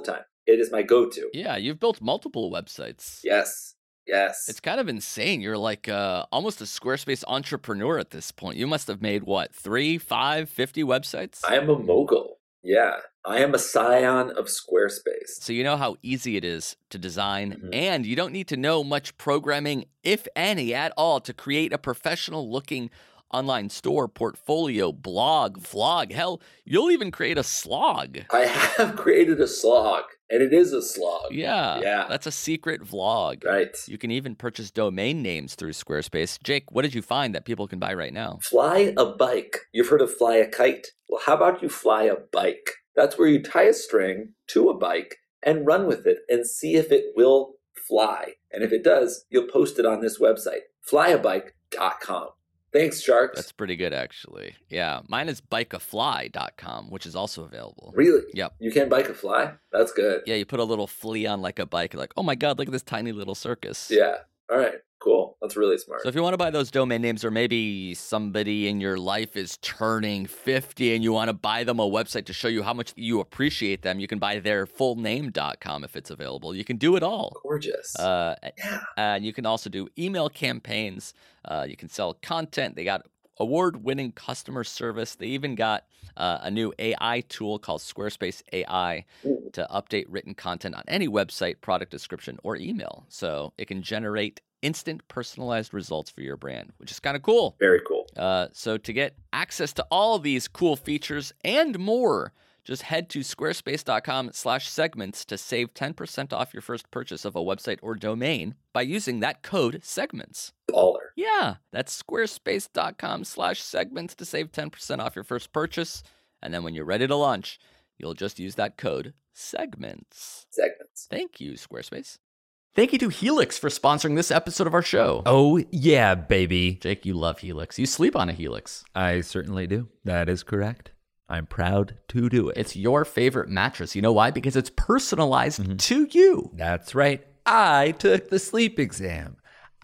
It is my go-to. Yeah, you've built multiple websites. Yes. Yes. It's kind of insane. You're like uh, almost a Squarespace entrepreneur at this point. You must have made, what, three, five, fifty websites? I am a mogul. Yeah. I am a scion of Squarespace. So you know how easy it is to design, Mm-hmm. and you don't need to know much programming, if any, at all, to create a professional-looking online store, portfolio, blog, vlog. Hell, you'll even create a slog. I have created a slog, and it is a slog. Yeah, Yeah. That's a secret vlog. Right. You can even purchase domain names through Squarespace. Jake, what did you find that people can buy right now? Fly a bike. You've heard of fly a kite? Well, how about you fly a bike? That's where you tie a string to a bike and run with it and see if it will fly. And if it does, you'll post it on this website, fly a bike dot com. Thanks, Sharks. That's pretty good, actually. Yeah, mine is bike a fly dot com, which is also available. Really? Yep. You can bike a fly? That's good. Yeah, you put a little flea on like a bike. You're like, oh my God, look at this tiny little circus. Yeah. All right. Cool. That's really smart. So if you want to buy those domain names, or maybe somebody in your life is turning fifty and you want to buy them a website to show you how much you appreciate them, you can buy their full name dot com if it's available. You can do it all. Gorgeous. Uh, yeah. And you can also do email campaigns. Uh, you can sell content. They got award-winning customer service. They even got uh, a new A I tool called Squarespace A I to update written content on any website, product description, or email. So it can generate instant personalized results for your brand, which is kind of cool. Very cool. Uh, so to get access to all these cool features and more, just head to squarespace.com slash segments to save ten percent off your first purchase of a website or domain by using that code segments. Baller. Yeah, that's squarespace.com slash segments to save ten percent off your first purchase. And then when you're ready to launch, you'll just use that code segments. Segments. Thank you, Squarespace. Thank you to Helix for sponsoring this episode of our show. Oh, yeah, baby. Jake, you love Helix. You sleep on a Helix. I certainly do. That is correct. I'm proud to do it. It's your favorite mattress. You know why? Because it's personalized Mm-hmm. to you. That's right. I took the sleep exam.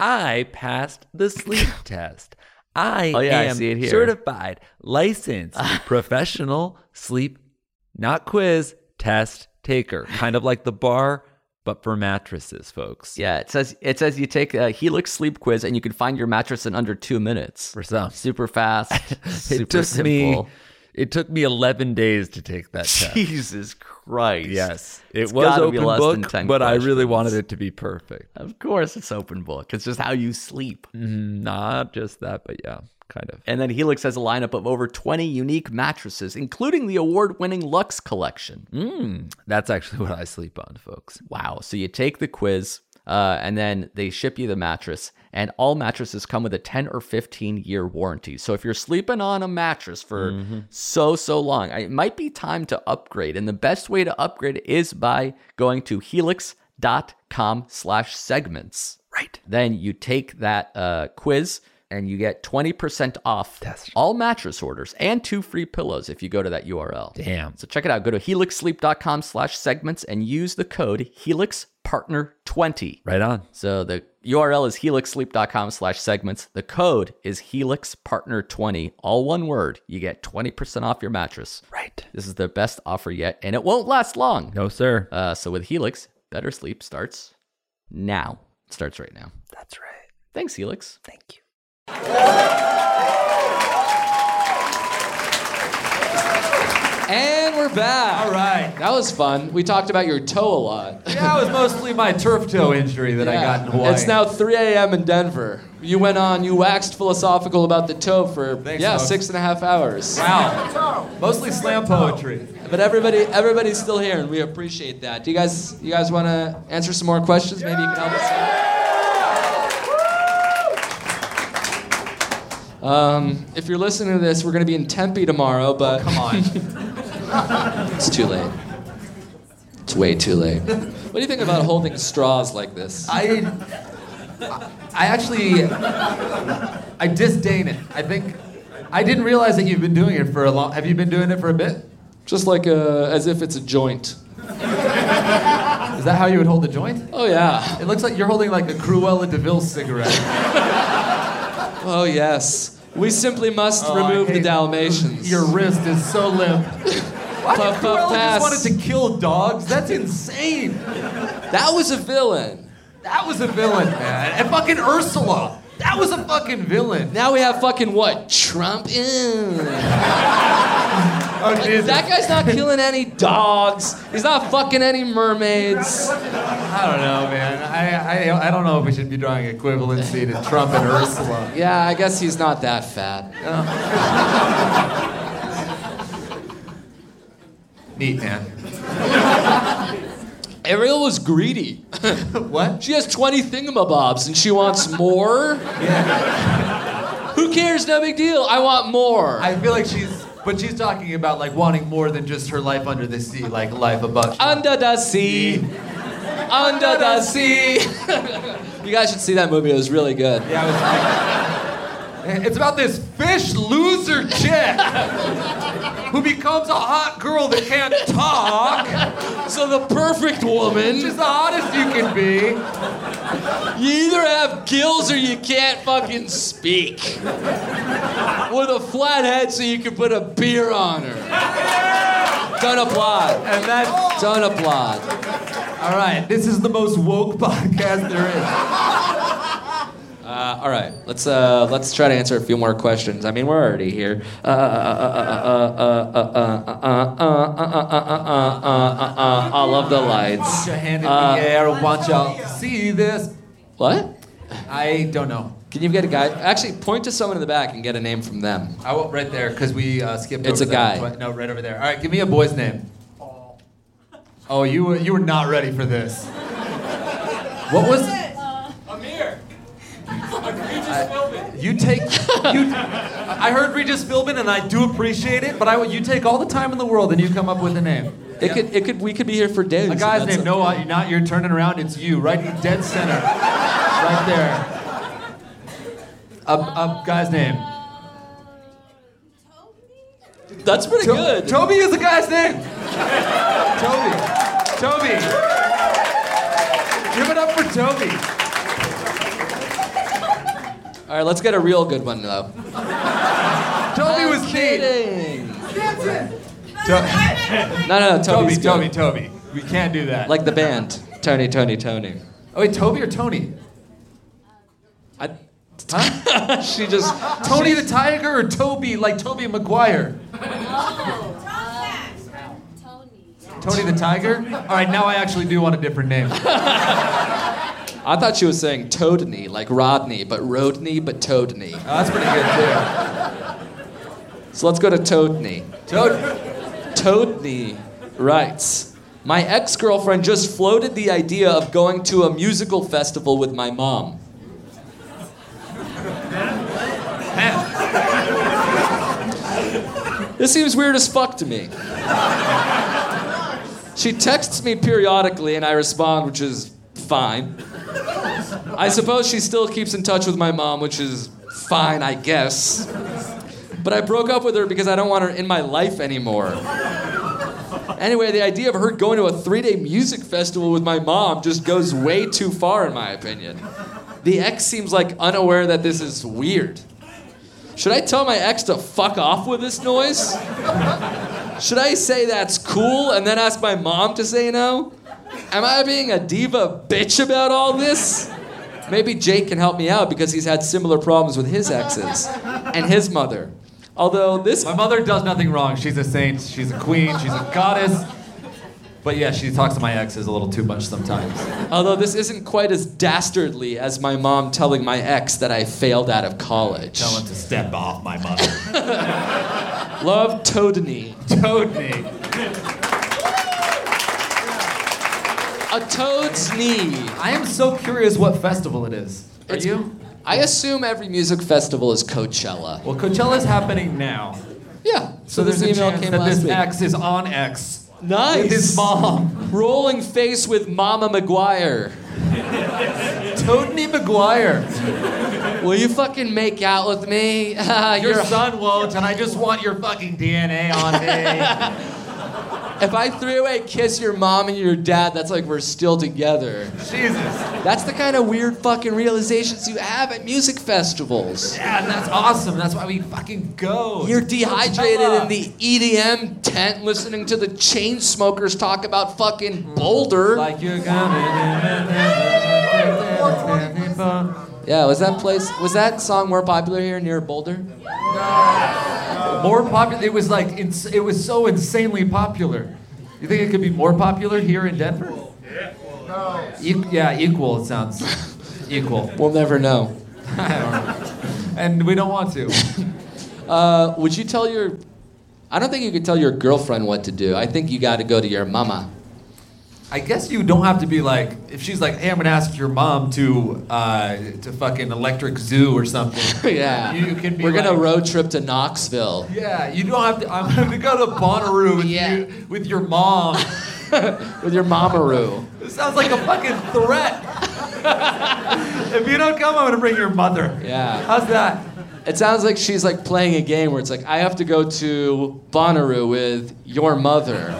I passed the sleep test. I Oh, yeah, I am see it here. certified, licensed, professional sleep, not quiz, test taker. Kind of like the bar, but for mattresses, folks. Yeah, it says it says you take a Helix sleep quiz and you can find your mattress in under two minutes. For some. Super fast, super it took simple. me it took me eleven days to take that test. Jesus Christ. Yes. It It's was gotta be open less than book, ten but I really questions. wanted it to be perfect. Of course it's open book. It's just how you sleep. Mm, Not just that, but yeah, kind of. And then Helix has a lineup of over twenty unique mattresses, including the award-winning Luxe collection. Mm, that's actually what I sleep on, folks. Wow. So you take the quiz, uh, and then they ship you the mattress, and all mattresses come with a ten or fifteen year warranty. So if you're sleeping on a mattress for Mm-hmm. so, so long, it might be time to upgrade. And the best way to upgrade is by going to helix.com slash segments. Right. Then you take that uh, quiz, and you get twenty percent off That's- all mattress orders and two free pillows if you go to that U R L. Damn. So check it out. Go to helixsleep.com slash segments and use the code HelixPartner twenty. Right on. So the U R L is helixsleep.com slash segments. The code is HelixPartner twenty. All one word. You get twenty percent off your mattress. Right. This is the best offer yet, and it won't last long. No, sir. Uh, so with Helix, better sleep starts now. It starts right now. That's right. Thanks, Helix. Thank you. And we're back. All right. That was fun. We talked about your toe a lot. Yeah, it was mostly my turf toe injury that I got in Hawaii. It's now three a.m. in Denver. You went on, you waxed philosophical about the toe for, Thanks, yeah, folks. six and a half hours. Wow. Mostly slam poetry. But everybody, everybody's still here, and we appreciate that. Do you guys, you guys want to answer some more questions? Maybe you can help us out. Um, if you're listening to this, we're going to be in Tempe tomorrow, but Come on. it's too late. It's way too late. What do you think about holding straws like this? I, I actually, I disdain it. I think, I didn't realize that you've been doing it for a long. Have you been doing it for a bit? Just like a, as if it's a joint. Is that how you would hold a joint? Oh yeah. It looks like you're holding like a Cruella de Vil cigarette. Oh yes. We simply must Oh, I remove the hate- Dalmatians. Your wrist is so limp. Why Puff, did puff, Cruella pass. just wanted to kill dogs? That's insane. That was a villain. That was a villain, man. And fucking Ursula. That was a fucking villain. Now we have fucking what? Trump in. Oh, Jesus. That guy's not killing any dogs. He's not fucking any mermaids. I don't know, man. I, I I don't know if we should be drawing equivalency to Trump and Ursula. Yeah, I guess he's not that fat. Neat, man. Ariel was greedy. What? She has twenty thingamabobs and she wants more? Yeah. Who cares? No big deal. I want more. I feel like she's, but she's talking about like wanting more than just her life under the sea, like life above. Under the sea. Under the sea. You guys should see that movie. It was really good. Yeah, it was like, it's about this fish loser chick who becomes a hot girl that can't talk. So the perfect woman. She's the hottest you can be. You either have gills or you can't fucking speak. With a flat head so you can put a beer on her. Don't applaud. And that's Don't applaud. all right. This is the most woke podcast there is. Uh, all right, let's uh, let's try to answer a few more questions. I mean, we're already here. I love the lights. Put your hand in Uh, the air. Want y'all to see this? What? I don't know. Can you get a guy? Actually, point to someone in the back and get a name from them. I won't right there because we uh, skipped. It's over a that. guy. But no, right over there. All right, give me a boy's name. Oh, you were you were not ready for this. What was? Amir. I, you take you. I heard Regis Philbin and I do appreciate it, but I would you take all the time in the world and you come up with a name. It could it could we could be here for days. A guy's That's name. No, you're not. You're turning around. It's you, right in dead center, right there. A, a guy's name. That's pretty To- good. Toby is a guy's name. Toby. Toby. Give it up for Toby. All right, let's get a real good one though. Toby was neat. Kidding. To- No, no, no. Toby, Toby's Toby, good. Toby. We can't do that. Like the band, Tony, Tony, Tony. Oh wait, Toby or Tony? I, Huh? she just Tony the Tiger or Toby, like Toby Maguire? Tony the Tiger? All right, now I actually do want a different name. I thought she was saying Toadney, like Rodney, but Rodney, but Toadney. Oh, that's pretty good So let's go to Toadney. too. Toad. Toadney writes, my ex-girlfriend just floated the idea of going to a musical festival with my mom. This seems weird as fuck to me. She texts me periodically and I respond, which is fine. I suppose she still keeps in touch with my mom, which is fine, I guess. But I broke up with her because I don't want her in my life anymore. Anyway, the idea of her going to a three-day music festival with my mom just goes way too far, in my opinion. The ex seems like unaware that this is weird. Should I tell my ex to fuck off with this noise? Should I say that's cool and then ask my mom to say no? Am I being a diva bitch about all this? Maybe Jake can help me out because he's had similar problems with his exes and his mother. Although this... My mother does nothing wrong. She's a saint. She's a queen. She's a goddess. But yeah, she talks to my exes a little too much sometimes. Although this isn't quite as dastardly as my mom telling my ex that I failed out of college. Tell him to step off, my mother. Love, Toadney. Toadney. A toad's knee. I am so curious what festival it is. Are It's- you? I assume every music festival is Coachella. Well, Coachella's happening now. Yeah. So, this there's a email chance came that last this week. ex is on X. Nice. With his mom. Rolling face with Mama McGuire. Toadney Maguire. Will you fucking make out with me? Your You're son won't, and I just want your fucking D N A on me. If I three oh eight kiss your mom and your dad, that's like we're still together. Jesus. That's the kind of weird fucking realizations you have at music festivals. Yeah, and that's awesome. That's why we fucking go. You're dehydrated in the E D M tent listening to the Chainsmokers talk about fucking Boulder. Like you're gonna. Yeah, was that place, was that song more popular here near Boulder? More popular. It was like ins- it was so insanely popular. You think it could be more popular here in Denver? E- yeah, equal. It sounds equal. We'll never know. I don't know. And we don't want to. Uh, would you tell your? I don't think you could tell your girlfriend what to do. I think you got to go to your mama. I guess you don't have to be like, if she's like, hey, I'm gonna ask your mom to uh, to fucking Electric Zoo or something. Yeah. You, you can be We're like, gonna road trip to Knoxville. Yeah, you don't have to. I'm gonna go to Bonnaroo with Yeah. you, with your mom. With your mamaroo. It sounds like a fucking threat. If you don't come, I'm gonna bring your mother. Yeah. How's that? It sounds like she's like playing a game where it's like, I have to go to Bonnaroo with your mother.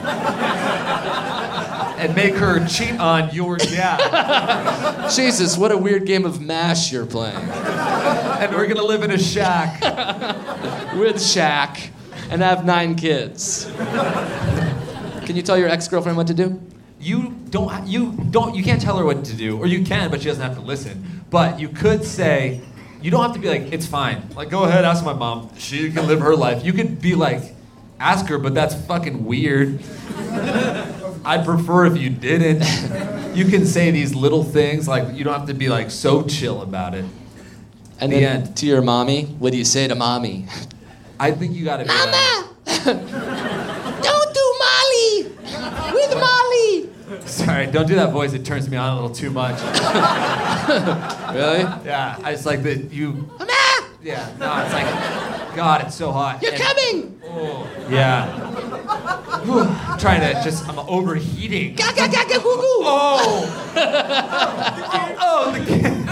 And make her cheat on your dad. Jesus, what a weird game of MASH you're playing. And we're gonna live in a shack. With Shaq and have nine kids. Can you tell your ex-girlfriend what to do? You don't. You don't. You can't tell her what to do, or you can, but she doesn't have to listen. But you could say, you don't have to be like, it's fine. Like, go ahead, ask my mom. She can live her life. You could be like, ask her, but that's fucking weird. I'd prefer if you didn't. You can say these little things, like you don't have to be like so chill about it. And The then end. to your mommy, what do you say to mommy? I think you gotta be like, Mama! Don't do Molly! With Molly! sorry, don't do that voice. It turns me on a little too much. Really? Yeah, I just like that you. Mama! Yeah, no, it's like, God, it's so hot. You're And- coming! Oh, yeah. Whew, I'm trying to just, I'm overheating. Gaga gaga goo goo! Oh! Oh, the kid.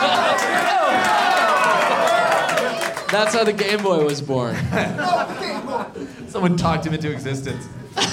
That's how the Game Boy was born. Someone talked him into existence.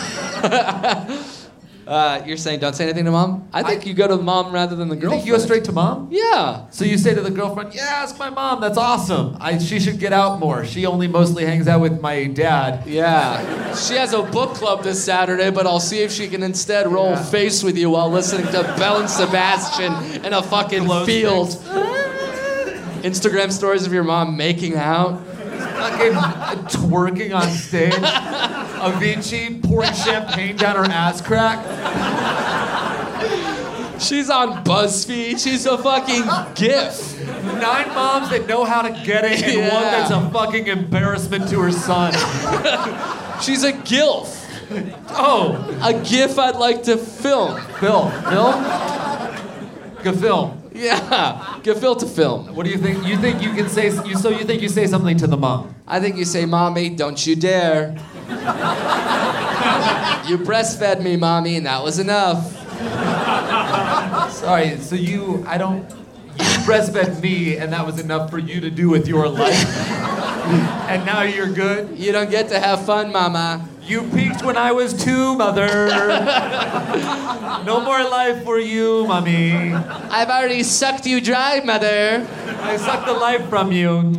Uh, you're saying don't say anything to mom? I think you go to mom rather than the You girlfriend. think you go straight to mom? Yeah. So you say to the girlfriend, yeah, ask my mom, that's awesome. I, she should get out more. She only mostly hangs out with my dad. Yeah. She has a book club this Saturday, but I'll see if she can instead roll Yeah. face with you while listening to Belle and Sebastian in a fucking Close field. Instagram stories of your mom making out. Fucking twerking on stage. Avicii pouring champagne down her ass crack. She's on BuzzFeed. She's a fucking gif. Nine moms that know how to get it, and Yeah. one that's a fucking embarrassment to her son. She's a gilf. Oh, A gif I'd like to film. Phil, Phil, good film. Yeah. Gefilte to film. What do you think? You think you can say? You so you think you say something to the mom? I think you say, Mommy, don't you dare. You breastfed me, Mommy, and that was enough. Sorry. So you, I don't. You breastfed me, and that was enough for you to do with your life. And now you're good. You don't get to have fun, Mama. You peaked when I was two, mother. No more life for you, mommy. I've already sucked you dry, Mother. I sucked the life from you.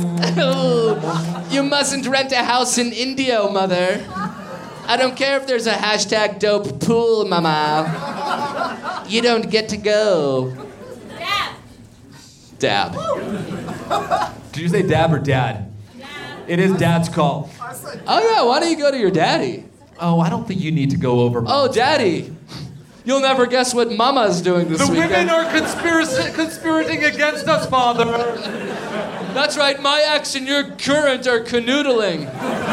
You mustn't rent a house in India, Mother. I don't care if there's a hashtag dope pool, Mama. You don't get to go. Dab. Dab. Did you say dab or dad? It is dad's call. Oh, yeah, why don't you go to your daddy? Oh, I don't think you need to go over. Oh, Daddy. You'll never guess what Mama's doing this The weekend. women are conspiracy, conspirating against us, Father. That's right, my ex and your current are canoodling.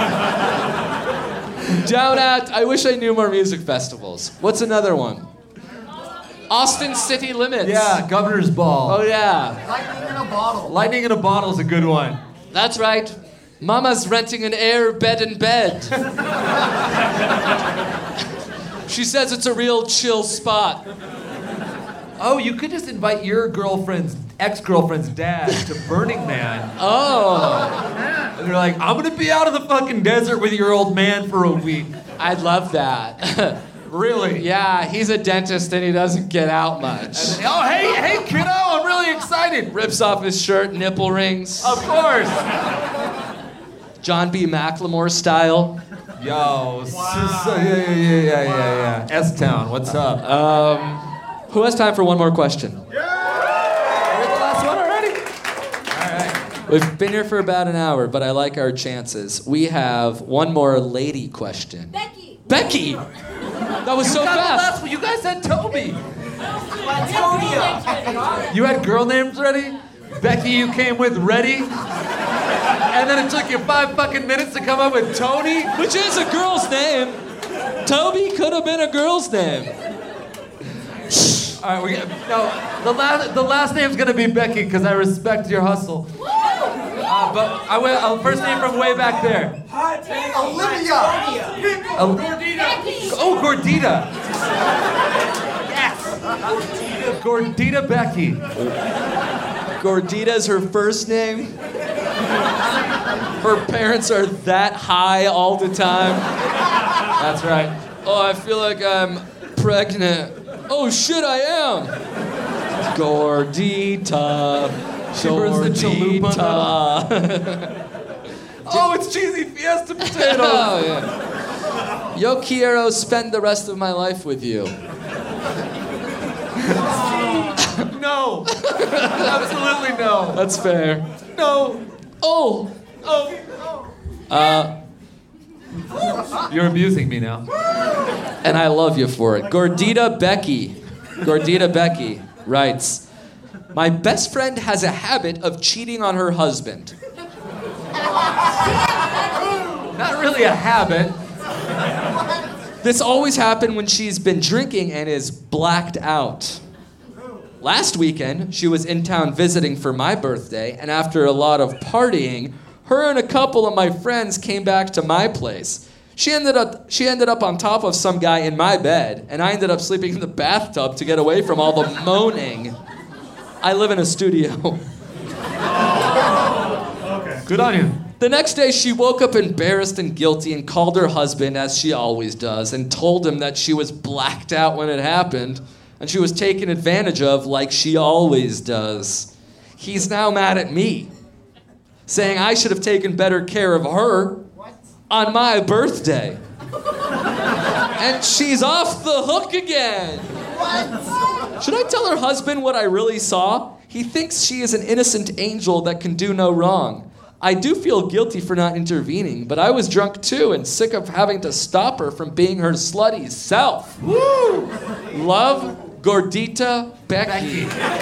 Down at, I wish I knew more music festivals. What's another one? Austin City Limits. Yeah, Governor's Ball. Oh, yeah. Lightning in a bottle. Lightning in a bottle is a good one. That's right. Mama's renting an air bed in bed. She says it's a real chill spot. Oh, you could just invite your girlfriend's ex-girlfriend's dad to Burning Man. Oh. And they're like, I'm gonna be out of the fucking desert with your old man for a week. I'd love that. Really? Yeah, he's a dentist and he doesn't get out much. Oh, hey, hey, kiddo, I'm really excited. Rips off his shirt, nipple rings. Of course. John B. McLemore style. Yo, so, so, yeah, yeah, yeah, yeah, yeah, yeah. S-Town, what's up? Um, who has time for one more question? Yeah! We're the last one already? All right. We've been here for about an hour, but I like our chances. We have one more lady question. Becky! Becky! That was you so got the fast. last one. You guys said Toby. You had girl names ready? Becky, you came with ready? And then it took you five fucking minutes to come up with Tony? Which is a girl's name. Toby could have been a girl's name. All right, we no. The last the last name's gonna be Becky because I respect your hustle. Uh, but I will. Uh, first name from way back there. Olivia! Oh, Gordita. Oh, Gordita. Yes. Gordita Becky. Gordita's her first name. Her parents are that high all the time. That's right. Oh, I feel like I'm pregnant. Oh shit, I am. Gordita. She burns the chalupa. Gordita. Oh, it's cheesy fiesta potatoes. Oh yeah. Yo quiero spend the rest of my life with you. No. Absolutely no. That's fair. No. Oh. Oh. Uh, You're abusing me now. and I love you for it. Gordita Becky. Gordita Becky writes, my best friend has a habit of cheating on her husband. Not really a habit. This always happened when she's been drinking and is blacked out. Last weekend, she was in town visiting for my birthday, and after a lot of partying, her and a couple of my friends came back to my place. She ended up she ended up on top of some guy in my bed, and I ended up sleeping in the bathtub to get away from all the moaning. I live in a studio. Okay. Good on you. The next day, she woke up embarrassed and guilty and called her husband, as she always does, and told him that she was blacked out when it happened, and she was taken advantage of like she always does. He's now mad at me, saying I should have taken better care of her on my birthday. And she's off the hook again. What? Should I tell her husband what I really saw? He thinks she is an innocent angel that can do no wrong. I do feel guilty for not intervening, but I was drunk too and sick of having to stop her from being her slutty self. Woo! Love, Gordita Becky.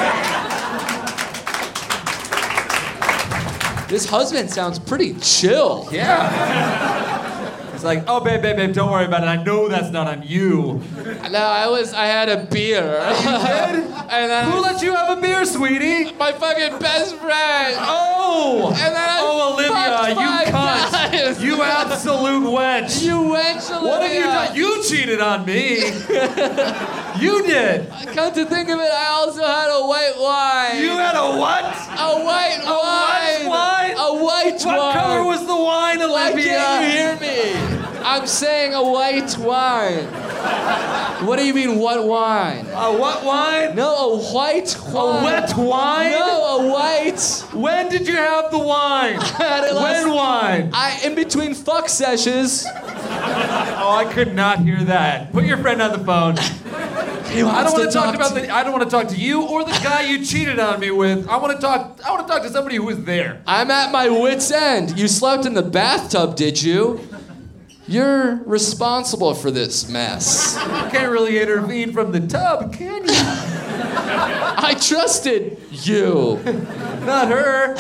This husband sounds pretty chill. Yeah. It's like, oh, babe, babe, babe, don't worry about it. I know that's not on you. No, I was, I had a beer. You did? And then Who let you have a beer, sweetie? My fucking best friend. Oh! And then I oh, Olivia, you cunt. Guys. You absolute wench. You wench, Olivia. What have you done? You cheated on me. You did. Come to think of it, I also had a white wine. You had a what? A white a wine. What wine? A white what wine. What color was the wine, Olivia? Why can't you hear me? I'm saying a white wine. What do you mean, what wine? A what wine? No, a white wine. A wet wine? No, a white. When did you have the wine? I had it last When wine? I in between fuck sessions. Oh, I could not hear that. Put your friend on the phone. He wants I don't want to to talk, talk about to the. I don't want to talk to you or the guy you cheated on me with. I want to talk. I want to talk to somebody who was there. I'm at my wit's end. You slept in the bathtub, did you? You're responsible for this mess. You can't really intervene from the tub, can you? I trusted you. Not her.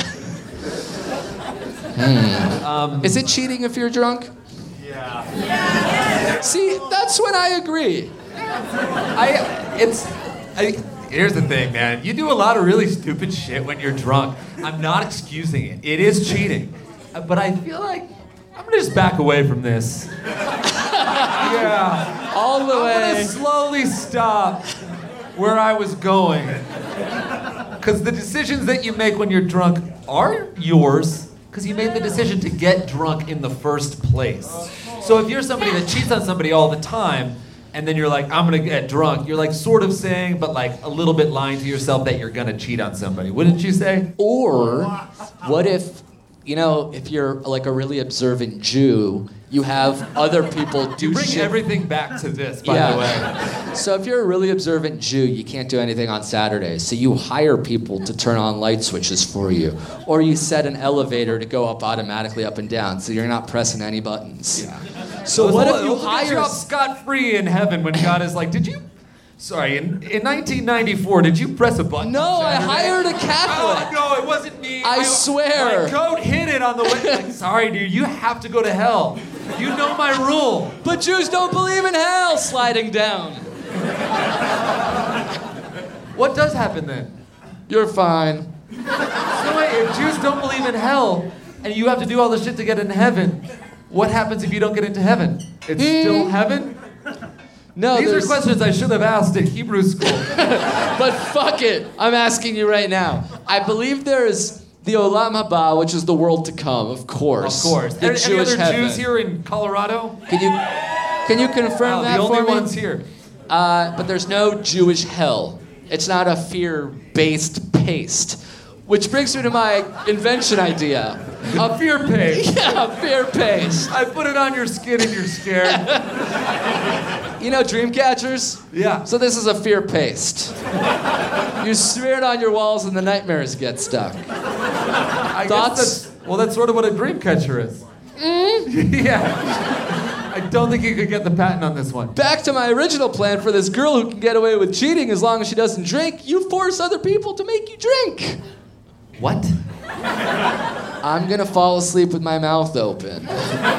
Hmm. Um, Is it cheating if you're drunk? Yeah. yeah. See, that's when I agree. I. It's. I, here's the thing, man. You do a lot of really stupid shit when you're drunk. I'm not excusing it. It is cheating, but I feel like. I'm gonna just back away from this. Yeah. All the I'm way. I'm gonna slowly stop where I was going. Because the decisions that you make when you're drunk are yours, because you made the decision to get drunk in the first place. So if you're somebody that cheats on somebody all the time, and then you're like, I'm gonna get drunk, you're like sort of saying, but like a little bit lying to yourself that you're gonna cheat on somebody. Wouldn't you say? Or what if, you know, if you're like a really observant Jew, you have other people do You bring shit. everything back to this, by Yeah. the way. So if you're a really observant Jew, you can't do anything on Saturdays. So you hire people to turn on light switches for you. Or you set an elevator to go up automatically up and down, so you're not pressing any buttons. Yeah. So what if you Look at hire... off scot-free in heaven when God is like, did you... Sorry, in, in nineteen ninety-four, did you press a button? No, on I Saturday? hired a Catholic. Oh, no, it wasn't me. I swear. My coat hit it on the way. Like, sorry, dude, you have to go to hell. You know my rule. But Jews don't believe in hell sliding down. What does happen then? You're fine. So wait, if Jews don't believe in hell, and you have to do all this shit to get into heaven, what happens if you don't get into heaven? It's still heaven? No, These there's- are questions I should have asked at Hebrew school. But fuck it, I'm asking you right now. I believe there's the Olam Haba, which is the world to come, of course. Of course. The Any, any Jewish other heaven. Jews here in Colorado? Can you can you confirm Oh, that the only for me? ones here. Uh, but there's no Jewish hell. It's not a fear-based paste. Which brings me to my invention idea. A fear paste. Yeah, fear paste. I put it on your skin and you're scared. You know dream catchers? Yeah. So this is a fear paste. You smear it on your walls and the nightmares get stuck. I Thoughts? Guess that's, well, that's sort of what a dream catcher is. Mm? Yeah. I don't think you could get the patent on this one. Back to my original plan for this girl who can get away with cheating as long as she doesn't drink. You force other people to make you drink. What? I'm gonna fall asleep with my mouth open.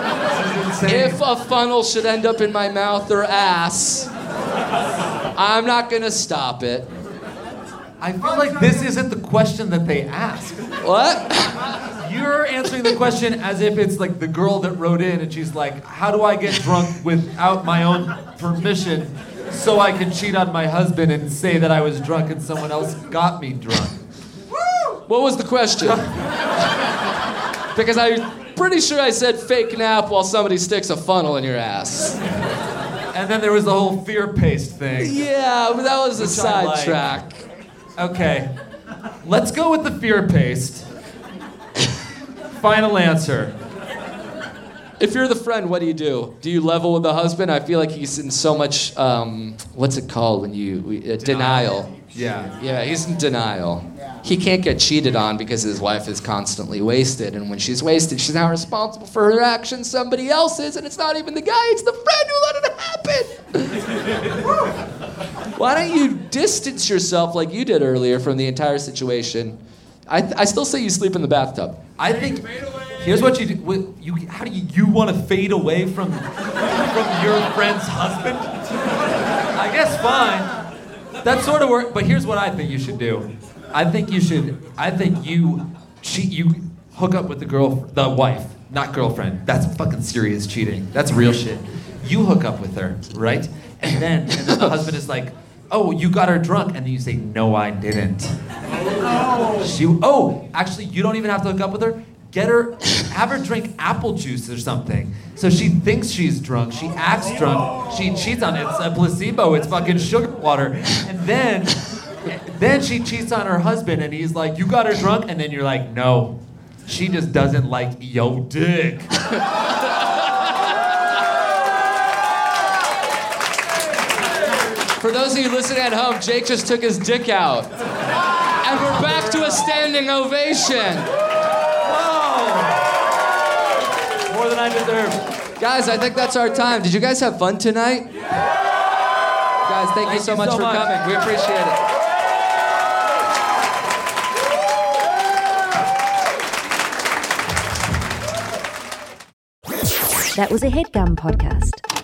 If a funnel should end up in my mouth or ass, I'm not gonna stop it. I feel like this isn't the question that they ask. What? You're answering the question as if it's like the girl that wrote in and she's like, how do I get drunk without my own permission so I can cheat on my husband and say that I was drunk and someone else got me drunk? What was the question? Because I'm pretty sure I said fake nap while somebody sticks a funnel in your ass. And then there was the whole fear paste thing. Yeah, but that was a Which I like. sidetrack. Okay, let's go with the fear paste. Final answer. If you're the friend, what do you do? Do you level with the husband? I feel like he's in so much, um, what's it called when you, uh, denial. Yeah. Yeah, he's in denial. He can't get cheated on because his wife is constantly wasted, and when she's wasted, she's not responsible for her actions. Somebody else is, and it's not even the guy, it's the friend who let it happen. Why don't you distance yourself like you did earlier from the entire situation? I, I still say you sleep in the bathtub. I think here's what you do. What, you, how do you, you want to fade away from from your friend's husband? I guess fine. That sort of work. But here's what I think you should do. I think you should. I think you cheat. You hook up with the girl, the wife, not girlfriend. That's fucking serious cheating. That's real shit. You hook up with her, right? And then and then the husband is like, oh, you got her drunk, and then you say, no, I didn't. She, oh, actually, you don't even have to hook up with her. Get her, have her drink apple juice or something. So she thinks she's drunk. She acts drunk. She cheats on it. It's a placebo. It's fucking sugar water. And then, then she cheats on her husband, and he's like, you got her drunk? And then you're like, no, she just doesn't like yo dick. For those of you listening at home, Jake just took his dick out. And we're back to a standing ovation. Whoa! More than I deserve. Guys, I think that's our time. Did you guys have fun tonight? Guys, thank, you Thank so you much so for much. coming. We appreciate it. That was a HeadGum podcast.